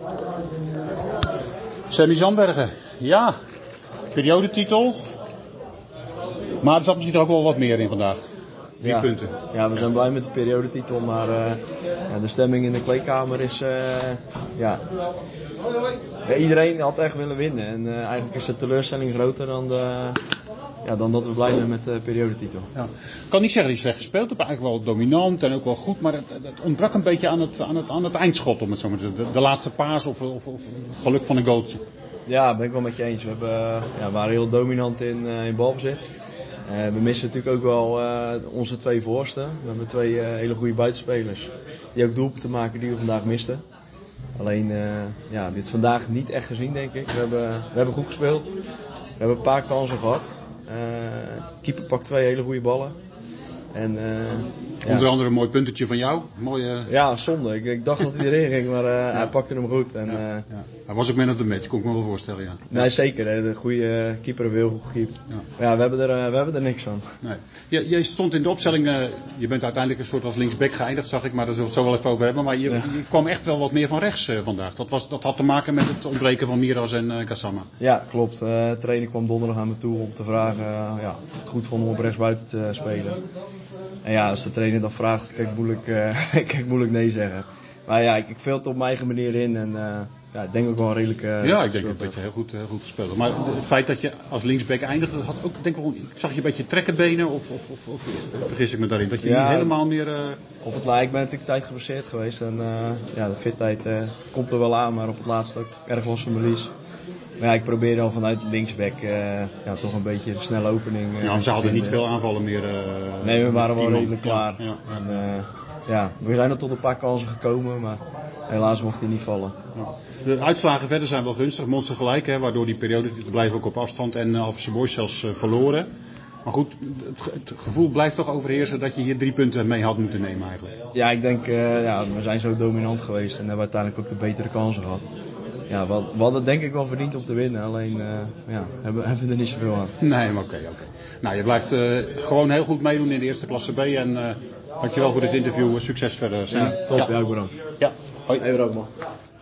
Sammy Zandbergen, ja, periodetitel. Maar er zat misschien er ook wel wat meer in vandaag. 3 punten. Ja, we zijn blij met de periodetitel, maar de stemming in de kleedkamer is... iedereen had echt willen winnen en eigenlijk is de teleurstelling groter dan dat we blij zijn met de periodetitel. Ja. Ik kan niet zeggen dat je slecht gespeeld hebt, eigenlijk wel dominant en ook wel goed, maar het ontbrak een beetje aan het eindschot, om het zo maar te zeggen. De laatste paas of geluk van een goaltje. Ja, ben ik wel met je eens. We waren heel dominant in balbezit. We missen natuurlijk ook wel onze 2 voorsten. We hebben 2 hele goede buitenspelers die ook doelpunten maken die we vandaag misten. Alleen, dit vandaag niet echt gezien, denk ik. We hebben goed gespeeld. We hebben een paar kansen gehad. Keeper pakt 2 hele goede ballen. En, Onder andere een mooi puntetje van jou. Ja, zonde. Ik dacht dat hij erin ging, maar hij pakte hem goed. En, Hij was ook man of the match, kon ik me wel voorstellen. Ja. Nee, zeker. Hè. De goede keeper heeft heel goed gekiept. Ja. Ja, we hebben er niks aan. Nee. Je stond in de opstelling, je bent uiteindelijk een soort als linksback geëindigd, zag ik, maar daar zullen we het zo wel even over hebben. Maar je kwam echt wel wat meer van rechts vandaag. Dat had te maken met het ontbreken van Miras en Gassama. Ja, klopt. De trainer kwam donderdag aan me toe om te vragen of het goed vond om op rechtsbuiten te spelen. En ja, als de trainer dat vraagt, kan ik moeilijk nee zeggen. Maar ja, ik vul het op mijn eigen manier in en ik denk ook wel redelijk... ik denk ook dat je heel goed gespeeld hebt. Maar het feit dat je als linksback eindigde, had ook, denk ik, zag je een beetje trekkenbenen of vergis ik me daarin? Dat je niet helemaal meer... Op het laatst, ik ben natuurlijk tijd geblesseerd geweest en de fitheid komt er wel aan, maar op het laatst ook erg was van verlies. Maar ja, ik probeer dan vanuit linksback toch een beetje een snelle opening. Ze hadden niet veel aanvallen meer. Nee, we waren wel redelijk klaar. En, we zijn er tot een paar kansen gekomen, maar helaas mocht hij niet vallen. Ja. De uitslagen verder zijn wel gunstig. Monster gelijk, waardoor die periode blijven ook op afstand en Alphense Boys zelfs verloren. Maar goed, het gevoel blijft toch overheersen dat je hier 3 punten mee had moeten nemen eigenlijk. Ja, ik denk, we zijn zo dominant geweest en hebben uiteindelijk ook de betere kansen gehad. Ja, we hadden denk ik wel verdiend om te winnen, alleen hebben we er niet zoveel aan. Nee, maar oké. Nou, je blijft gewoon heel goed meedoen in de eerste klasse B en dankjewel voor dit interview. Succes verder. Ja, top. Ja, bedankt. Ja, hoi. Bedankt man.